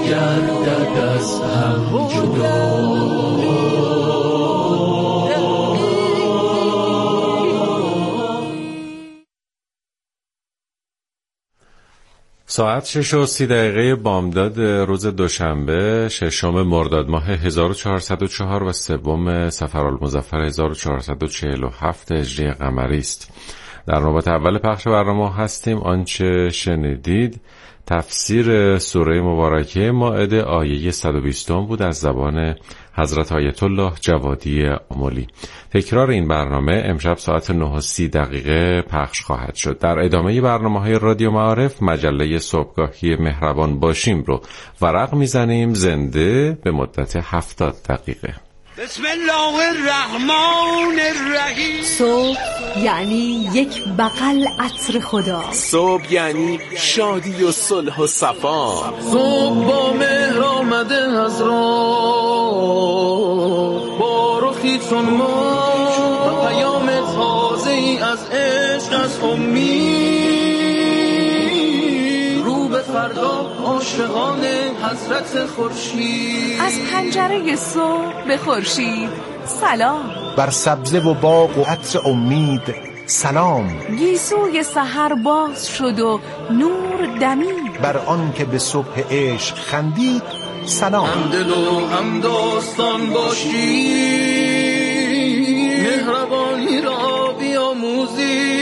گردد از هم جدا. ساعت 6:30 بامداد روز دوشنبه 6 مرداد ماه 1404 و 3 صفرالمظفر 1447 هجری قمری است. در نوبت اول پخش برنامه هستیم. آنچه شنیدید تفسیر سوره مبارکه مائده آیه 120 بود از زبان حضرت آیت الله جوادی آملی. تکرار این برنامه امشب ساعت 9:30 پخش خواهد شد. در ادامه برنامه‌های رادیو معارف مجله صبحگاهی مهربان باشیم رو ورق میزنیم زنده به مدت 70 دقیقه. بسم الله الرحمن الرحیم. صبح یعنی یک بغل عطر خدا. صبح یعنی شادی و صلح و صفا. صبح با مهر آمده از راه، با رخی چون ما و پیام تازه‌ای از عشق، از امید، رو به فردا عاشقانه حضرت خورشید. از پنجره صبح به خورشید سلام. بر سبزه و باغ و عطر امید سلام. گیسوی سحر باز شد و نور دمید. بر آن که به صبح عشق خندید سلام. همدل و همداستان باشی، مهربانی را بیاموزی.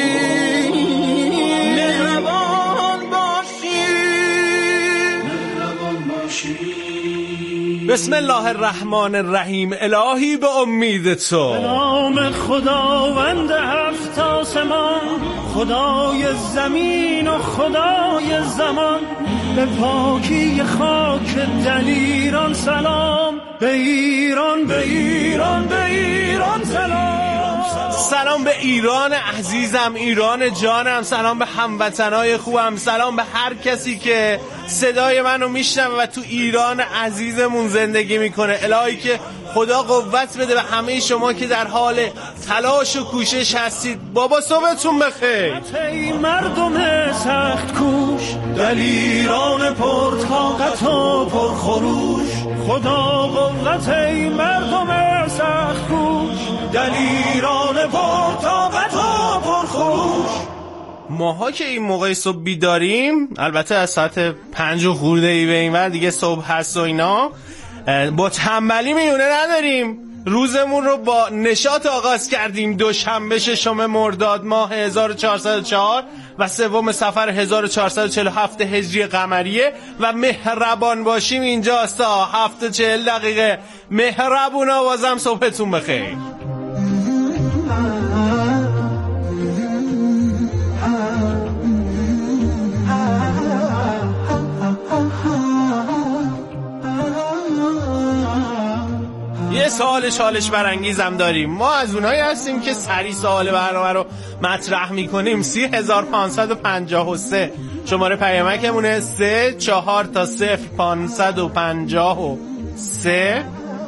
بسم الله الرحمن الرحیم. الهی به امید تو. نام خداوند هفت آسمان، خدای زمین و خدای زمان. به پاکی خاک دلیران سلام. به ایران، به ایران، به ایران سلام. سلام به ایران عزیزم، ایران جانم. سلام به هموطنای خوبم. سلام به هر کسی که صدای منو میشنوه و تو ایران عزیزمون زندگی میکنه. الهی که خدا قوت بده به همه شما که در حال تلاش و کوشش هستید. بابا صبحتون بخیر. ای مردم سخت کوش، دلیران پرطاقت و پرخروش. خدا قوت ای مردم سخت کوش، دلیران پرطاقت و پرخروش. ماها که این موقع صبح بیداریم، البته از ساعت 5 خورده ای به این ور دیگه صبح هست و اینا، با تنبلی میونه نداریم. روزمون رو با نشاط آغاز کردیم. دوشنبه 6 مرداد ماه 1404 و 3 صفر 1447 هجری قمریه و مهربان باشیم اینجاست تا 7:40. مهربونا بازم صبحتون بخیر. یه سوال چالش برانگیزم داریم. ما از اونایی هستیم که سری سوال برنامه رو مطرح میکنیم. 3553 شماره پیامکمونه. 34 تا 0553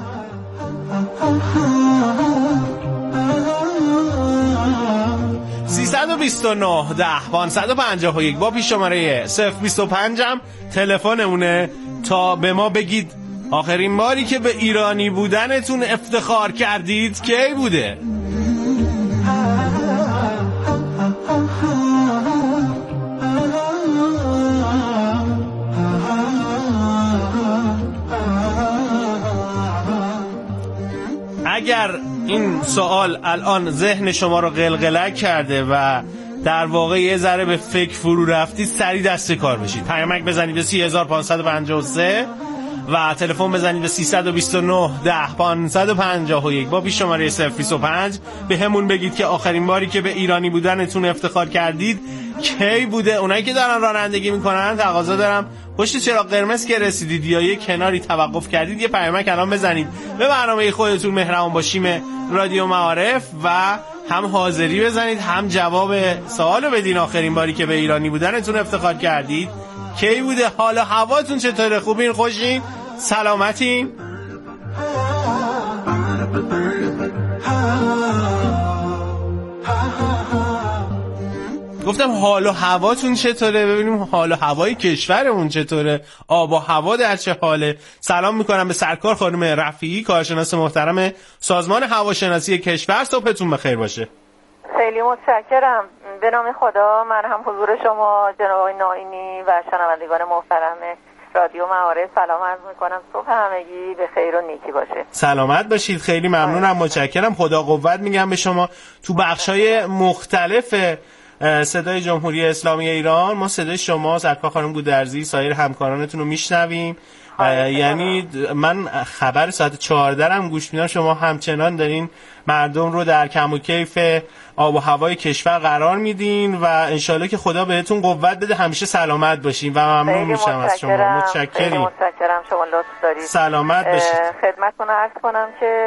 329 10 551 با پیش شماره 025 هم تلفنمونه تا به ما بگید آخرین باری که به ایرانی بودنتون افتخار کردید کی بوده؟ اگر این سوال الان ذهن شما رو قلقلک کرده و در واقع یه ذره به فکر فرو رفتید، سریع دست کار بشید. پیامک بزنید به 3553 و تلفن بزنید به 329 10 551 با پیش شماره 025. به همون بگید که آخرین باری که به ایرانی بودنتون افتخار کردید کی بوده. اونایی که دارن رانندگی میکنن تقاضا دارم پشت چراغ قرمز که رسیدید یا یه کناری توقف کردید یه پیامک الان بزنید به برنامه خودتون مهربان باشیم رادیو معارف و هم حاضری بزنید هم جواب سوالو بدین. آخرین باری که به ایرانی بودنتون افتخار کردید کی بوده؟ حالا هواتون چطوره؟ خوبین؟ خوشین؟ سلامتین؟ گفتم حال و هواتون چطوره، ببینیم حال و هوای کشورمون چطوره، آب و هوا در چه حاله. سلام میکنم به سرکار خانم رفیعی، کارشناس محترم سازمان هواشناسی کشور. صبحتون بخیر باشه. خیلی متشکرم. به نام خدا، من هم حضور شما جناب آقای ناینی و شنوندگان محترم رادیو معارف سلام عرض میکنم. صبح همگی به خیر و نیکی باشه. سلامت باشید. خیلی ممنونم، متشکرم. خدا قوت میگم به شما. تو بخشای مختلف صدای جمهوری اسلامی ایران ما صدای شما، سرکار خانم گودرزی، سایر همکارانتون رو میشنویم. یعنی من خبر ساعت 14 هم گوش میدم، شما همچنان دارین مردم رو در کم و کیف آب و هوای کشور قرار میدین و انشالله که خدا بهتون قوت بده، همیشه سلامت باشین و ممنون میشم از شما. متشکرم. خیلی متشکرم، شما لطف دارید. سلامت باشید. خدمتتون عرض کنم که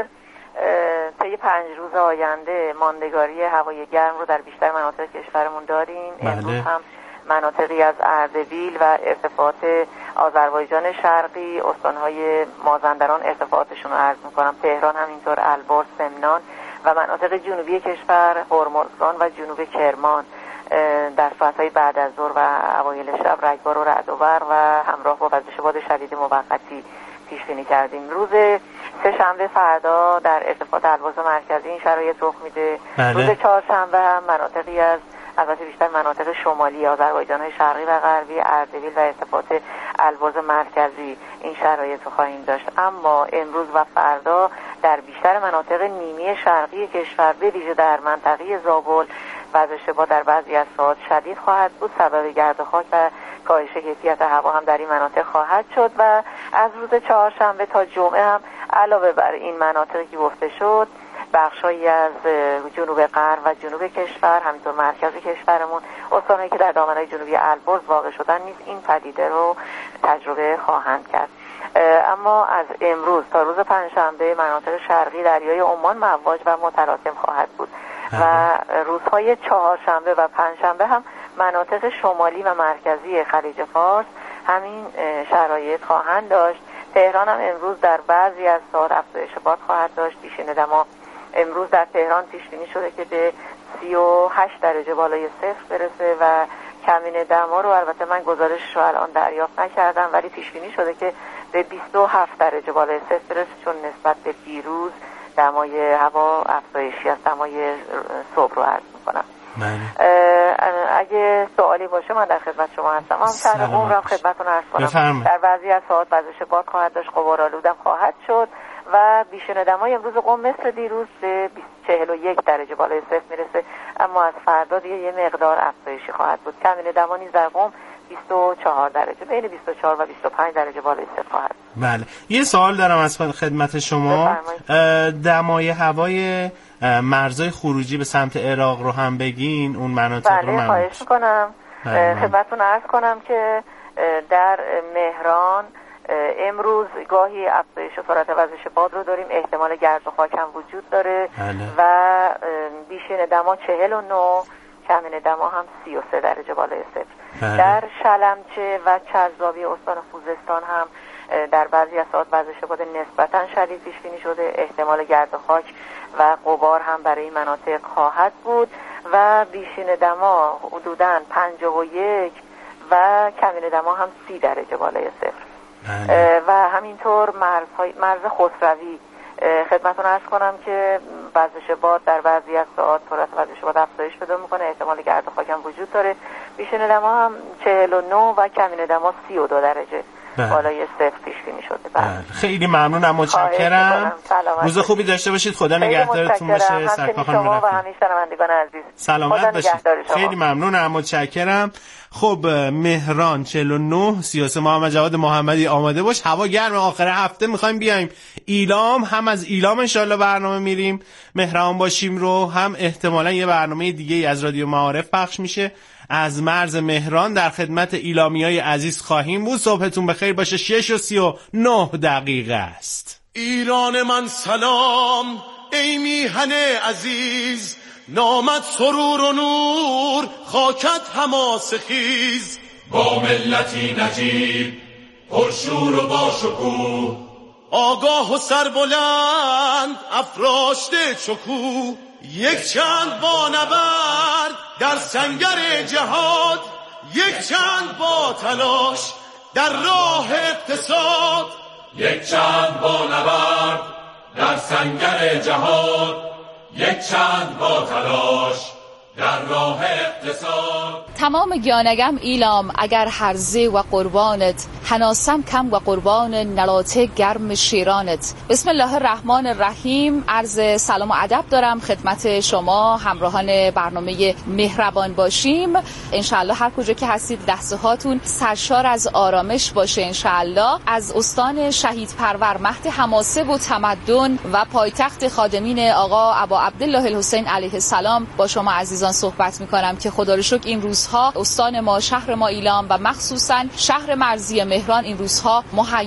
طی 5 روز آینده ماندگاری هوای گرم رو در بیشتر مناطق کشورمون داریم. امروز هم مناطقی از اردبیل و ارتفاعات آذربایجان شرقی، استانهای مازندران ارتفاعاتشون رو عرض میکنم، تهران همینطور، البرز، سمنان و مناطق جنوبی کشور، هرمزگان و جنوب کرمان در ساعتهای بعد از ظهر و اوایل شب رگبار و رعد و برق و همراه با وزش باد شدید موقتی پیش بینی کردیم. روز سه‌شنبه فردا در ارتفاعات البرز مرکزی این شرایط رخ میده. روز چهارشنبه هم مناطقی از البته بیشتر مناطق شمالی آذربایجان‌های شرقی و غربی، اردبیل و ارتفاعات البرز مرکزی این شرایط رو خواهیم داشت. اما امروز و فردا در بیشتر مناطق نیمه شرقی کشور، به ویژه در منطقه زابل، وزش باد در بعضی از ساعات شدید خواهد بود. سبب گرد و خاک و کاهش کیفیت هوا هم در این مناطق خواهد شد و از روز چهارشنبه تا جمعه هم علاوه بر این مناطقی که گفته شد، بخشایی از جنوب غرب و جنوب کشور، همینطور مرکز کشورمون، استانهایی که در دامنه‌های جنوبی البرز واقع شدن نیز این پدیده رو تجربه خواهند کرد. اما از امروز تا روز پنجشنبه مناطق شرقی دریای عمان مواج و متلاطم خواهد بود و روزهای چهارشنبه و پنجشنبه هم مناطق شمالی و مرکزی خلیج فارس همین شرایط خواهند داشت. تهران هم امروز در بعضی از ساعات افزایش باد خواهد داشت. پیشین دما امروز در تهران پیش بینی شده که به 38 درجه بالای صفر برسه و کمین دما رو البته من گزارش رو الان دریافت نکردم، ولی پیش بینی شده که به 27 درجه بالای صفر برسه، چون نسبت به دیروز دمای هوا افزایشی از دمای صبح رو عرض میکنم. اگه سوالی باشه من در خدمت شما هستم. هم شهر قم رو خدمتتون عرض کنم. در بعضی از ساعات وزش باد خواهد داشت، غبارآلودم خواهد شد و بیشتر دمای امروز قم مثل دیروز به 41 درجه بالای صفر میرسه، اما از فردا دیگه یه مقدار افزایشی خواهد بود. کمین دما نیز در قم 24 درجه، بین 24 و 25 درجه بالای صفر خواهد. بله، یه سوال دارم از خدمت شما. دمای هوای مرزهای خروجی به سمت عراق رو هم بگین، اون مناطق رو من خواهش میکنم. خدمتتون عرض کنم که در مهران امروز گاهی افزایش سرعت وزش باد رو داریم، احتمال گرد و خاک هم وجود داره و بیشین دما 49، کمین دما هم 33 درجه بالای صفر. در شلمچه و چرزابی استان خوزستان هم در بعضی از ساعات وزش باد نسبتا شدید پیش بینی شده، احتمال گرد و خاک و غبار هم برای این مناطق خواهد بود و بیشین دما حدوداً 51 و کمین دما هم 30 درجه بالای صفر. و همینطور مرز خسروی خدمتتون عرض کنم که وزش باد در بعضی از ساعات سرعت وزش باد افزایش پیدا میکنه، احتمال گرد و خاک هم وجود داره. بیشین دما هم 49 و کمین دما 32 درجه بالای صفر پیش بینی شده. خیلی ممنونم، متشکرم. روز خوبی داشته باشید. خدا نگهدارتون باشه. سرکار خانم رفیعی و همه شنوندگان عزیز سلامت باشید. خیلی ممنونم، متشکرم. خب مهران 49 33 محمد جواد محمدی آماده باش. هوا گرم، آخر هفته میخوایم بیایم ایلام، هم از ایلام انشالله برنامه میریم مهران باشیم رو، هم احتمالا یه برنامه دیگه از رادیو معارف پخش میشه از مرز مهران. در خدمت ایلامیای عزیز خواهیم بود. صبحتون بخیر باشه. 6:39 است. ایران من سلام، ای میهن عزیز، نامت سرور و نور، خاکت حماس خیز. با ملتی نجیب، پرشور و باشکوه، آگاه و سربلند، افراشته چکو، یک چند با نبرد در سنگر جهاد، یک چند با تلاش در راه اقتصاد، یک چند با نبرد در سنگر جهاد، یک چند با تلاش در راه اقتصاد. تمام گیانگم ایلام اگر هرزه و قربانت، هناسم کم و قربان نلاته گرم شیرانت. بسم الله الرحمن الرحیم. عرض سلام و ادب دارم خدمت شما همراهان برنامه مهربان باشیم. انشالله هر کجا که هستید لحظه هاتون سرشار از آرامش باشه انشالله. از استان شهید پرور مهد حماسه و تمدن و پایتخت خادمین آقا ابا عبدالله الحسین علیه السلام با شما عزیزان صحبت میکنم که خدا رو شکر این روزها استان ما، شهر ما ایلام و مخصوصا شهر مرزی مهران این روزها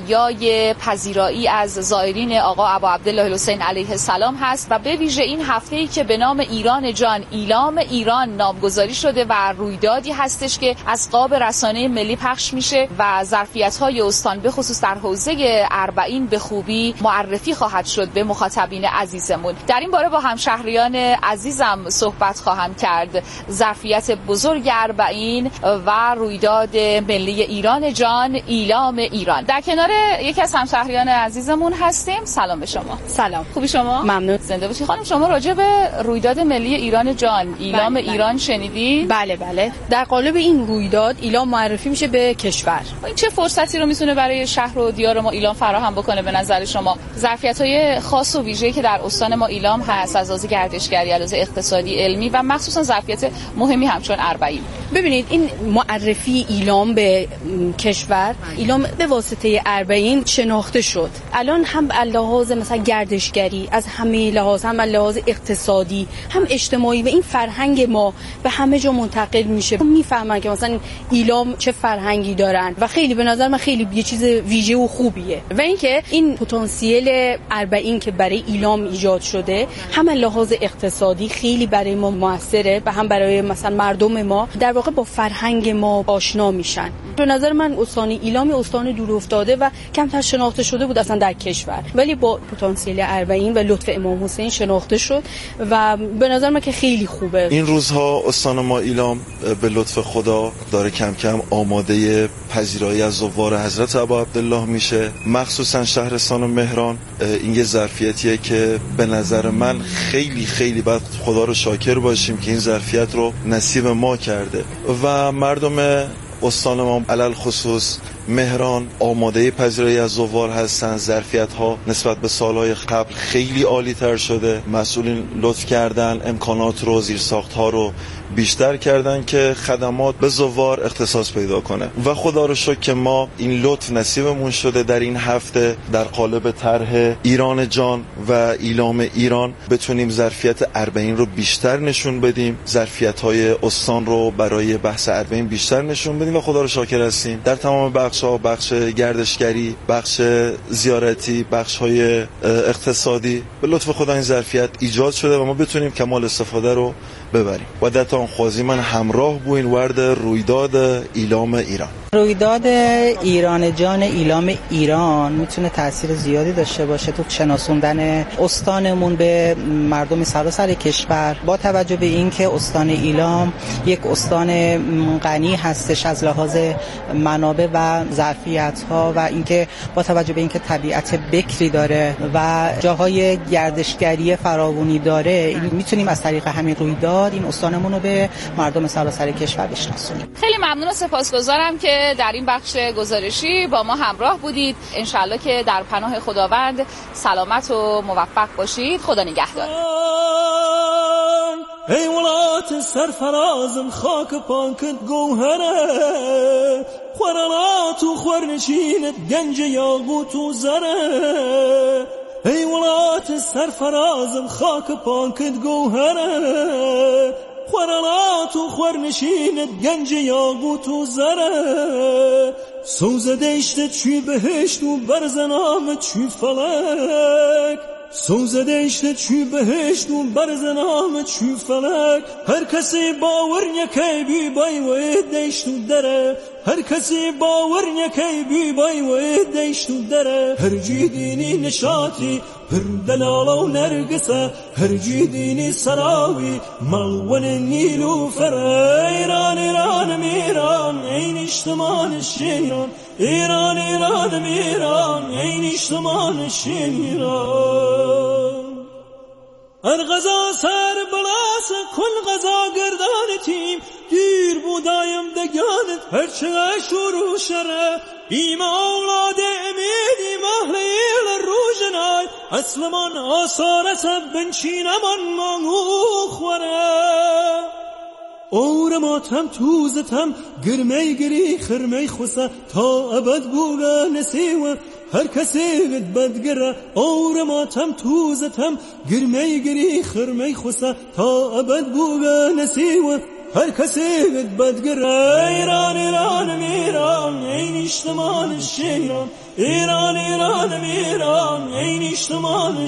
مهیای پذیرایی از زائرین آقا ابا عبدالله الحسین علیه السلام هست و به ویژه این هفته‌ای که به نام ایران جان، ایلام ایران نامگذاری شده و رویدادی هستش که از قاب رسانه ملی پخش میشه و ظرفیت‌های استان به خصوص در حوزه اربعین به خوبی معرفی خواهد شد به مخاطبین عزیزمون. در این باره با همشهریان عزیزم صحبت خواهم کرد. ظرفیت بزرگ اربعین و رویداد ملی ایران جان، ایلام ایران. در کنار یکی از همشهریان عزیزمون هستیم. سلام به شما. سلام. خوبی شما؟ ممنون. زنده باشی خانم. شما راجع به رویداد ملی ایران جان، ایلام ایران شنیدین؟ بله بله. در قالب این رویداد ایلام معرفی میشه به کشور. این چه فرصتی رو میتونه برای شهر و دیار ما ایلام فراهم بکنه به نظر شما؟ ظرفیت‌های خاص و ویژه‌ای که در استان ما ایلام هست از لحاظ گردشگری، از لحاظ اقتصادی، علمی و مخصوصا ظرفیت مهمی همچون اربعین. ببینید این معرفی ایلام به کشور، ایلام به واسطه اربعین شناخته شد. الان هم لحاظ مثلا گردشگری، از همه لحاظ، هم لحاظ اقتصادی، هم اجتماعی و این فرهنگ ما به همه جا منتقل میشه. میفهمن که مثلا ایلام چه فرهنگی دارن و خیلی به نظر من خیلی یه چیز ویژه و خوبیه. و اینکه این پتانسیل اربعین که برای ایلام ایجاد شده، هم لحاظ اقتصادی خیلی برای ما موثره و هم برای مثلا مردم ما در واقع با فرهنگ ما آشنا میشن. به نظر من استان ایلام استان دور افتاده و کمتر شناخته شده بود اصلا در کشور، ولی با پتانسیل اربعین و لطف امام حسین شناخته شد و به نظر من که خیلی خوبه. این روزها استان ما ایلام به لطف خدا داره کم کم آماده پذیرایی از زوار حضرت ابا عبدالله میشه، مخصوصا شهرستان مهران. این یه ظرفیتیه که به نظر من خیلی خیلی باید خدا رو شاکر باشیم که این ظرفیت رو نصیب ما کرده و مردم استان ما علل خصوص مهران آماده پذیرایی از زوار هستن. ظرفیت ها نسبت به سالهای قبل خیلی عالی تر شده. مسئولین لطف کردن امکانات رو، زیرساخت ها رو بیشتر کردن که خدمات به زوار اختصاص پیدا کنه و خدا رو شکر که ما این لطف نصیبمون شده در این هفته در قالب طرح ایران جان و ایلام ایران بتونیم ظرفیت اربعین رو بیشتر نشون بدیم، ظرفیت های استان رو برای بحث اربعین بیشتر نشون بدیم و خدا رو شاکر هستیم. در تمام بخش گردشگری، بخش زیارتی، بخش های اقتصادی به لطف خدا این ظرفیت ایجاد شده و ما بتونیم کمال استفاده رو ببریم. و در تا خوازی من همراه بوین ورد رویداد ایلام ایران. رویداد ایران جان، ایلام ایران میتونه تأثیر زیادی داشته باشه تو شناسوندن استانمون به مردم سراسر کشور، با توجه به اینکه استان ایلام یک استان غنی هستش از لحاظ منابع و ظرفیت‌ها و اینکه با توجه به اینکه طبیعت بکری داره و جاهای گردشگری فراوانی داره، میتونیم از طریق همین رویداد این استانمون رو به مردم سراسر کشور بشناسونیم. خیلی ممنون و سپاسگزارم که در این بخش گزارشی با ما همراه بودید. انشالله که در پناه خداوند سلامت و موفق باشید. خدا نگهدار. ای ولات سرفرازم خاک پانکت گوهره، خورالات و خورنشینت گنج یاقوت و زره. ای ولات سرفرازم خاک پانکت گوهره، خورالات و خورنشینت گنج یاقوت و زره. سوزدشت چی بهشت و برزنامت چی فلک، سوزدشت چی بهشت و برزنامت چی فلک. هر کسی باور نکی بی بای و دشت و دره، هر کسی باور نکی بی بای و دشت و دره. هر جی دینی نشاطی هردلالا و نرگسه هرجیدینی سراوی ملون نیلوفر ایران ایرانم ایران این اجتماع شیران ایران ایرانم ایران این اجتماع شیران ارغزا سر بلاس کل غزا گردان تیم دیر بودایم دگانت هرچه شروع شره بیم اولاد امیدیم اهل ایل روژنای اسلمان آثار سب بنچینمان مانگو خوره اور ماتم توزتم گرمی گری خرمی خوسه تا ابد بوله نسیوه هر کسی بدگره اور ماتم توزتم گرمی گری خرمی خوسه تا ابد بوله نسیوه هر کسی بدگره ایران ایرانم ایران این اجتماع شیران ایران ایرانم ایران این اجتماع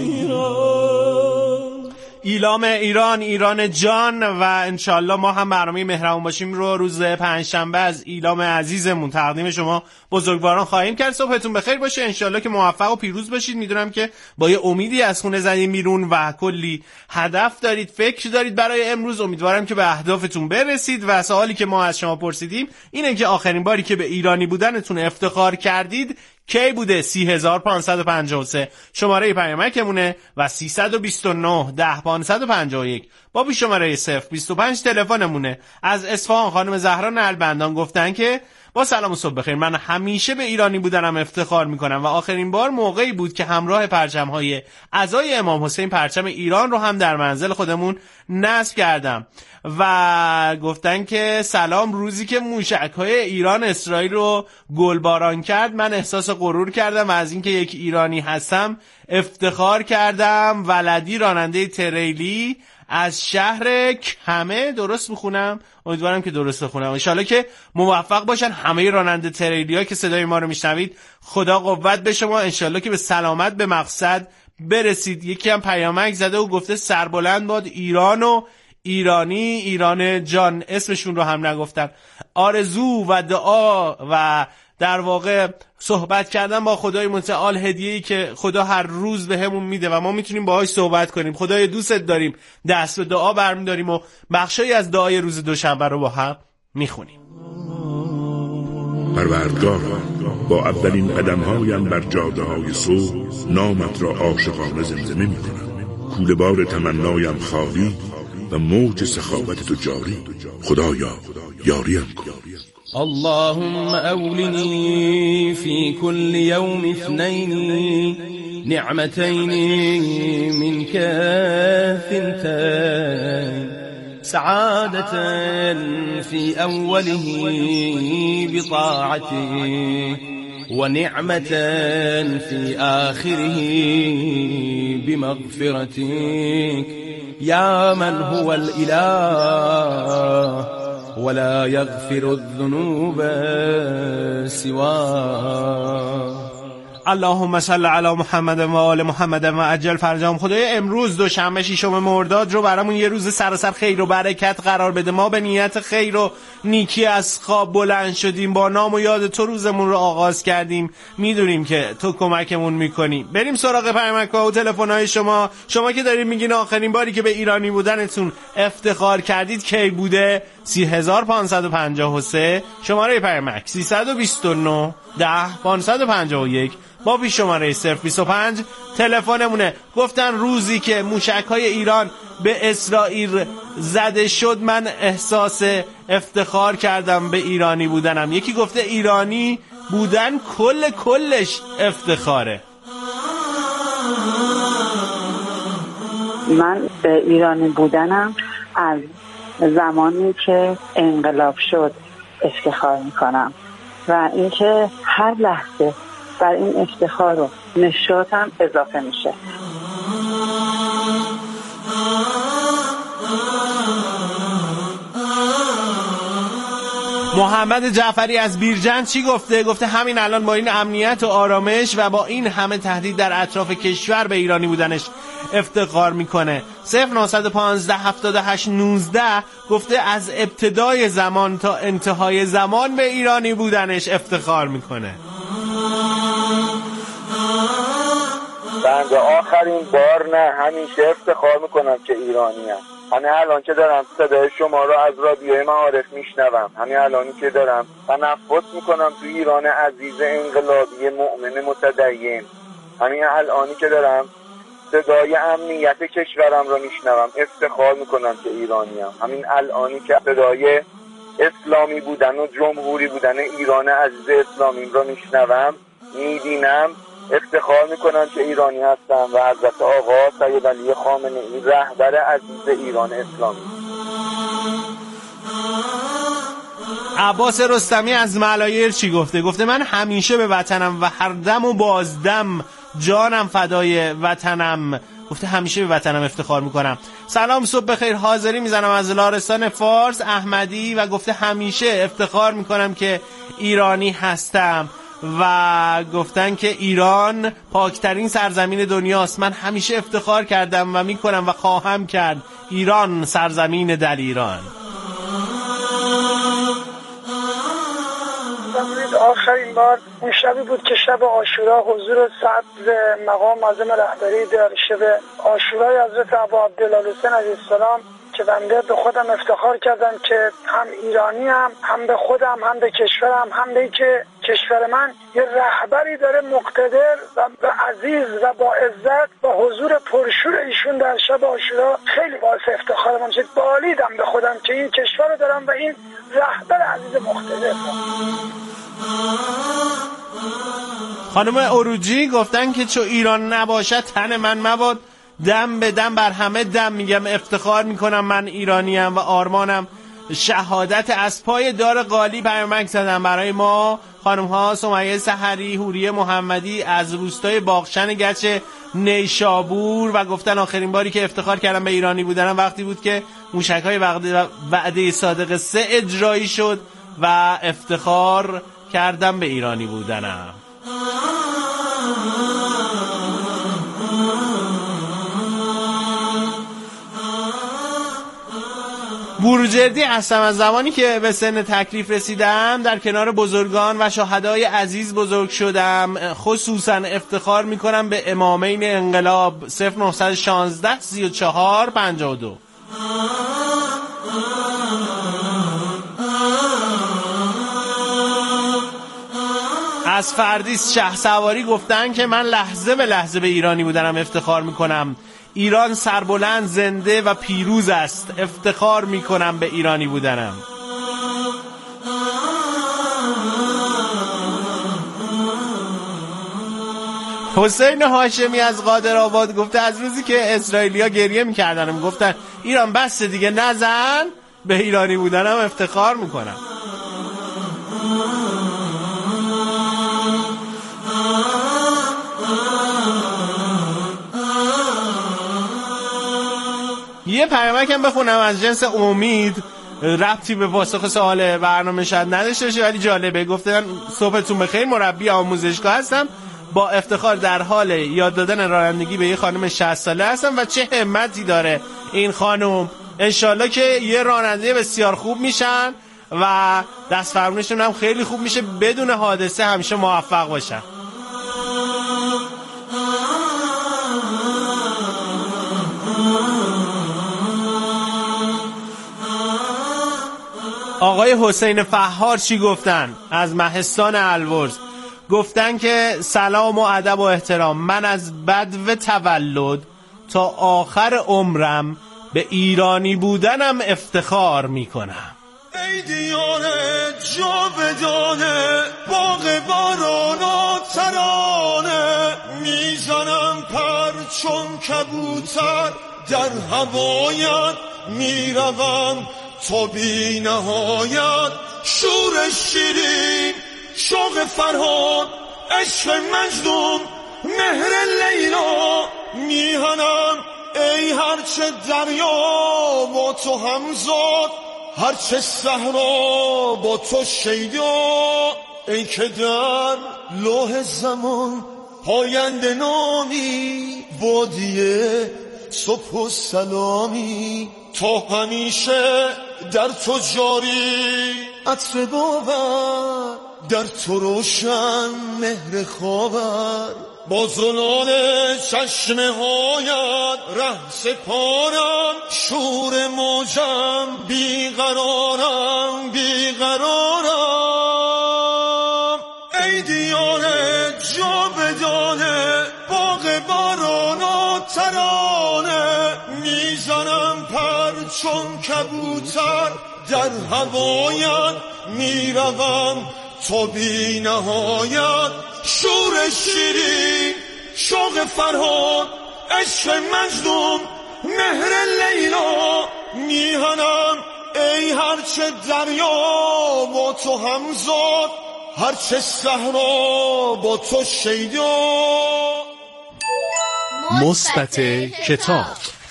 شیران ایلام ایران ایران جان و انشالله ما هم برنامه مهربون باشیم رو روز پنجشنبه از ایلام عزیزمون تقدیم شما بزرگواران خواهیم کرد. صبحتون بخیر باشه، انشالله که موفق و پیروز باشید. میدونم که با یه امیدی از خونه زدین بیرون و کلی هدف دارید، فکر دارید برای امروز. امیدوارم که به اهدافتون برسید و سوالی که ما از شما پرسیدیم اینه که آخرین باری که به ایرانی بودنتون افتخار کردید کی بوده؟ 30553 شماره پیامکمونه و 329 10551 با بی شماره 025 تلفنمونه. از اصفهان خانم زهرا نلبندان گفتن که با سلام و صبح بخیر، من همیشه به ایرانی بودنم افتخار میکنم و آخرین بار موقعی بود که همراه پرچم‌های عزای امام حسین پرچم ایران رو هم در منزل خودمون نصب کردم. و گفتن که سلام، روزی که موشک‌های ایران اسرائیل رو گلباران کرد من احساس غرور کردم و از اینکه یک ایرانی هستم افتخار کردم. ولدی راننده تریلی از شهر کمه، درست میخونم؟ امیدوارم که درست بخونم. انشالله که موفق باشن همه راننده تریلی ها که صدای ما رو میشنوید. خدا قوت به شما، انشالله که به سلامت به مقصد برسید. یکی هم پیامک زده و گفته سربلند باد ایران و ایرانی ایران جان، اسمشون رو هم نگفتن. آرزو و دعا و در واقع صحبت کردن با خدای متعال هدیه‌ای که خدا هر روز به همون میده و ما میتونیم باهاش صحبت کنیم. خدای دوستت داریم، دست به دعا برمی‌داریم و بخشایی از دعای روز دوشنبه رو با هم میخونیم. پروردگار، با اولین قدم‌هایم بر جاده‌های صبح نامت را عاشقانه زمزمه می‌کنم. کوله‌بار تمنایم خالی و موج سخاوت تو جاری. خدایا یاریم کن. اللهم أولني في كل يوم اثنين نعمتين منك ثنتين سعادة في أوله بطاعتك ونعمة في آخره بمغفرتك يا من هو الإله ولا يغفر الذنوب سواه. اللهم صل علی محمد و آل محمد و عجل فرجهم. خدای امروز دوشنبه ششم مرداد رو برامون یه روز سراسر خیر و برکت قرار بده. ما به نیت خیر و نیکی از خواب بلند شدیم، با نام و یاد تو روزمون رو آغاز کردیم. میدونیم که تو کمکمون میکنی. بریم سراغ پیامک‌ها و تلفن‌های شما که دارید میگین آخرین باری که به ایرانی بودنتون افتخار کردید کی بوده؟ 30553 شماره پیامک 329 10551 با بی شماره 025 تلفنمونه. گفتن روزی که موشک‌های ایران به اسرائیل زده شد من احساس افتخار کردم به ایرانی بودنم. یکی گفته ایرانی بودن کلش افتخاره. من به ایرانی بودنم از زمانی که انقلاب شد افتخار میکنم و اینکه هر لحظه بر این افتخار و نشاطم اضافه میشه. محمد جعفری از بیرجند چی گفته؟ گفته همین الان با این امنیت و آرامش و با این همه تهدید در اطراف کشور به ایرانی بودنش افتخار میکنه. 0915 78 19 گفته از ابتدای زمان تا انتهای زمان به ایرانی بودنش افتخار میکنه. بنده آخرین بار نه، همیشه افتخار میکنم که ایرانیم. همین الان که دارم صدای شما رو از رادیوی معارف میشنوم، همین الانی که دارم تنفس میکنم تو ایران عزیز انقلابی مؤمن متدین، همین الانی که دارم صدای امنیت کشورم رو میشنوم، افتخار میکنم که ایرانیم. همین الانی که صدای اسلامی بودن و جمهوری بودن ایران عزیز اسلامیم رو میشنوم، میبینم، افتخار میکنم که ایرانی هستم و حضرت آقا سید علی خامنه‌ای رهبر عزیز ایران اسلامی. عباس رستمی از ملایر چی گفته؟ گفته من همیشه به وطنم و هر دم و بازدم جانم فدای وطنم. گفته همیشه به وطنم افتخار میکنم. سلام، صبح بخیر، حاضری میزنم از لارستان فارس احمدی و گفته همیشه افتخار میکنم که ایرانی هستم و گفتن که ایران پاکترین سرزمین دنیاست. من همیشه افتخار کردم و میکنم و خواهم کرد. ایران سرزمین دلیران. آخرین بار اون شبی بود که شب عاشورا حضور صدر مقام معظم رهبری در شب عاشورای حضرت ابا عبدالحسین علیه السلام که بنده به خودم افتخار کردم که هم ایرانی هم به خودم، هم به کشورم، هم به که کشور من یه رهبری داره مقتدر و عزیز و با عزت و حضور پرشور ایشون در شب عاشورا خیلی باعث افتخار من شد. بالیدم به خودم که این کشور رو دارم و این رهبر عزیز مقتدر. خانم اروجی گفتن که چو ایران نباشد تن من مباد، دم به دم بر همه دم میگم افتخار میکنم من ایرانیم و آرمانم شهادت. از پای دار قالی پیامک زدم برای ما خانم ها سمیه سحری، حوریه محمدی از روستای باغشن گچ نیشابور و گفتن آخرین باری که افتخار کردم به ایرانی بودنم وقتی بود که موشک‌های وعده صادق 3 اجرایی شد و افتخار کردم به ایرانی بودنم. بوروجردی هستم. از زمانی که به سن تکلیف رسیدم در کنار بزرگان و شهدای عزیز بزرگ شدم. خصوصا افتخار میکنم به امامین انقلاب 0916 34 52. از فردیس شه سواری گفتن که من لحظه به لحظه به ایرانی بودنم افتخار میکنم. ایران سربلند، زنده و پیروز است. افتخار میکنم به ایرانی بودنم. حسین هاشمی از قادرآباد گفته از روزی که اسرائیلیا گریه میکردن گفتن ایران بس دیگه نزن، به ایرانی بودنم افتخار میکنم. یه پیامکم بخونم از جنس امید، ربطی به پاسخ سوال برنامه شاید نداشته باشه ولی جالبه. گفتن صبحتون بخیر، مربی آموزشگاه هستم، با افتخار در حال یاد دادن رانندگی به یه خانم 60 ساله هستم و چه همتی داره این خانم. انشالله که یه راننده بسیار خوب میشن و دست فرمونشون هم خیلی خوب میشه، بدون حادثه همیشه موفق باشن. آقای حسین فحار چی گفتن؟ از مهستان الورز گفتن که سلام و ادب و احترام، من از بدو تولد تا آخر عمرم به ایرانی بودنم افتخار میکنم. ای دیانه جاودانه، باغ باران و ترانه، میزنم پر چون کبوتر در هوایت، میروم تا بی نهایت. شور شیرین، شوق فرهاد، عشق مجنون، مهر لیلا، میهنم ای هرچه دریا با تو همزاد، هرچه صحرا با تو شیدا. ای که در لوح زمان پاینده نامی، وادیه صبح و سلامی، تا همیشه در تو جاری. عطر باور در تو روشن، مهر خاور با زلال چشمه هایت ره سپارم، شور موجم بیقرارم ای دیار جاودانه، باغ باران و ترانه، میزنم پر چون کبوتر در هوایت، میروم تا بی نهایت. شور شیرین، شوق فرهاد، عشق مجنون، مهر لیلا، میهنم ای هرچه دریا با تو همزاد، هرچه صحرا با تو شیدا. مثبت کتاب.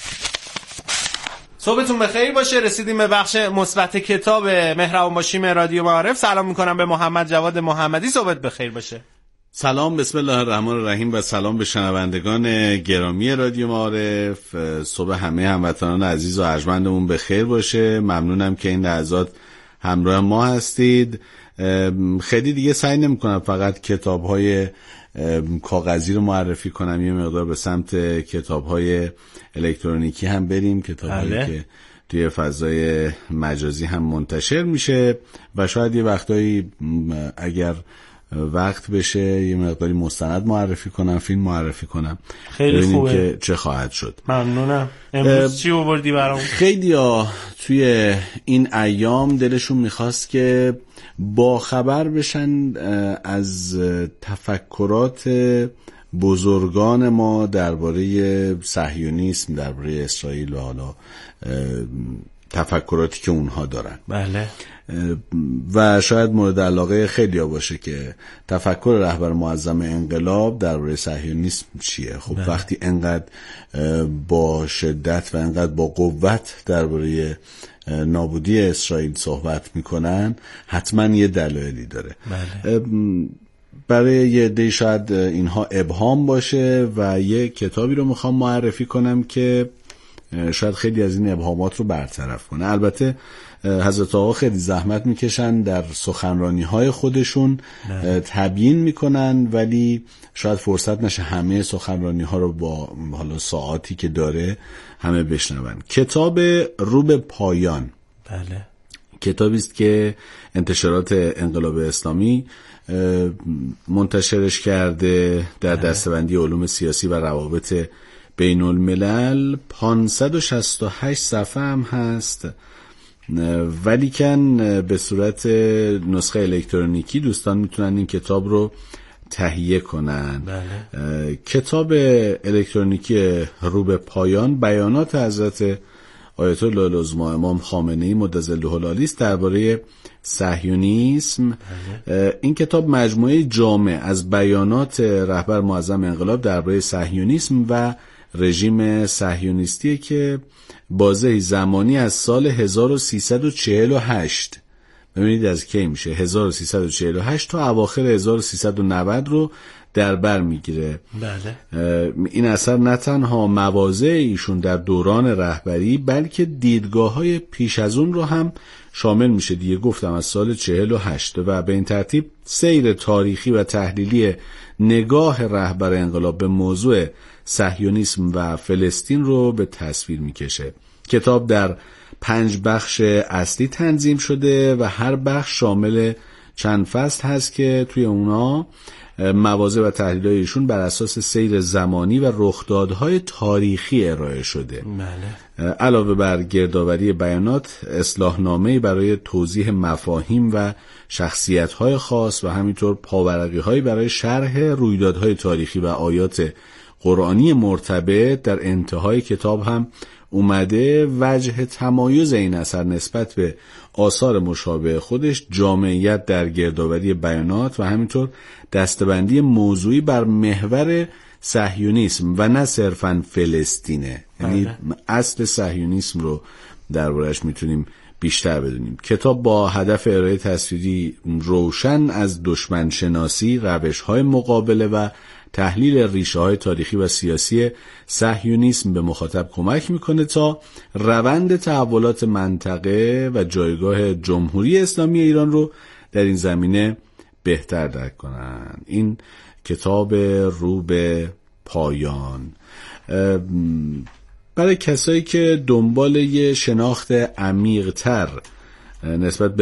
صبحتون بخیر باشه. رسیدیم به بخش مثبت کتاب مهربان باشیم رادیو معارف. سلام میکنم به محمد جواد محمدی. صبحت بخیر باشه. سلام، بسم الله الرحمن الرحیم و سلام به شنوندگان گرامی رادیو معارف. صبح همه هموطنان عزیز و ارجمندمون بخیر باشه. ممنونم که این لحظات همراه ما هستید. خیلی دیگه سعی نمی‌کنم فقط کتاب‌های کاغذی رو معرفی کنم، یه مقدار به سمت کتاب‌های الکترونیکی هم بریم، کتاب‌هایی که توی فضای مجازی هم منتشر میشه و شاید یه وقتایی اگر وقت بشه یه مقداری مستند معرفی کنم، فیلم معرفی کنم. خیلی خوبه که چه خواهد شد. ممنونم. امروز چی آوردی برام؟ خیلی‌ها توی این ایام دلشون میخواست که با خبر بشن از تفکرات بزرگان ما درباره صهیونیسم، درباره اسرائیل و حالا تفکراتی که اونها دارن. بله. و شاید مورد علاقه خیلی‌ها باشه که تفکر رهبر معظم انقلاب درباره صهیونیسم چیه. خب وقتی انقدر با شدت و انقدر با قوت درباره نابودی اسرائیل صحبت میکنن، حتما یه دلایلی داره. بله. برای یه عده شاید اینها ابهام باشه و یه کتابی رو میخوام معرفی کنم که شاید خیلی از این ابهامات رو برطرف کنه. البته حضرت آقا خیلی زحمت میکشن در سخنرانی‌های خودشون تبیین میکنن، ولی شاید فرصت نشه همه سخنرانی‌ها رو با حالا ساعاتی که داره همه بشنون. کتاب رو به پایان. بله. کتابی است که انتشارات انقلاب اسلامی منتشرش کرده در دسته‌بندی علوم سیاسی و روابط بین الملل. 568 صفحه هم هست، ولیکن به صورت نسخه الکترونیکی دوستان میتونن این کتاب رو تهیه کنن. بله. کتاب الکترونیکی رو به پایان بیانات حضرت آیت الله العظمی امام خامنه‌ای مدظله العالی است درباره صهیونیسم. این کتاب مجموعه جامع از بیانات رهبر معظم انقلاب درباره صهیونیسم و رژیم صهیونیستی که بازه زمانی از سال 1348، ببینید از کی میشه 1348 تا اواخر 1390 رو در بر میگیره. بله. این اثر نه تنها مواضع ایشون در دوران رهبری بلکه دیدگاه‌های پیش از اون رو هم شامل میشه. دیگه گفتم از سال 48 و به این ترتیب سیر تاریخی و تحلیلی نگاه رهبر انقلاب به موضوع صهیونیسم و فلسطین رو به تصویر میکشه. کتاب در 5 بخش اصلی تنظیم شده و هر بخش شامل چند فصل هست که توی اونا مواضع و تحلیل‌های ایشون بر اساس سیر زمانی و رخدادهای تاریخی ارائه شده. بله. علاوه بر گردآوری بیانات، اصلاحنامه‌ای برای توضیح مفاهیم و شخصیت‌های خاص و همینطور پاورقی‌هایی برای شرح رویدادهای تاریخی و آیات قرآنی مرتبط در انتهای کتاب هم اومده. وجه تمایز این اثر نسبت به آثار مشابه خودش جامعیت در گردآوری بیانات و همینطور دسته‌بندی موضوعی بر محور صهیونیسم و نه صرفاً فلسطینه. یعنی اصل صهیونیسم رو دربارش میتونیم بیشتر بدونیم. کتاب با هدف ارائه تصویری روشن از دشمن شناسی، روش‌های مقابله و تحلیل ریشه‌های تاریخی و سیاسی صهیونیسم به مخاطب کمک میکنه تا روند تحولات منطقه و جایگاه جمهوری اسلامی ایران رو در این زمینه بهتر درک کنن. این کتاب رو به پایان. برای کسایی که دنبال یه شناخت عمیق‌تر نسبت به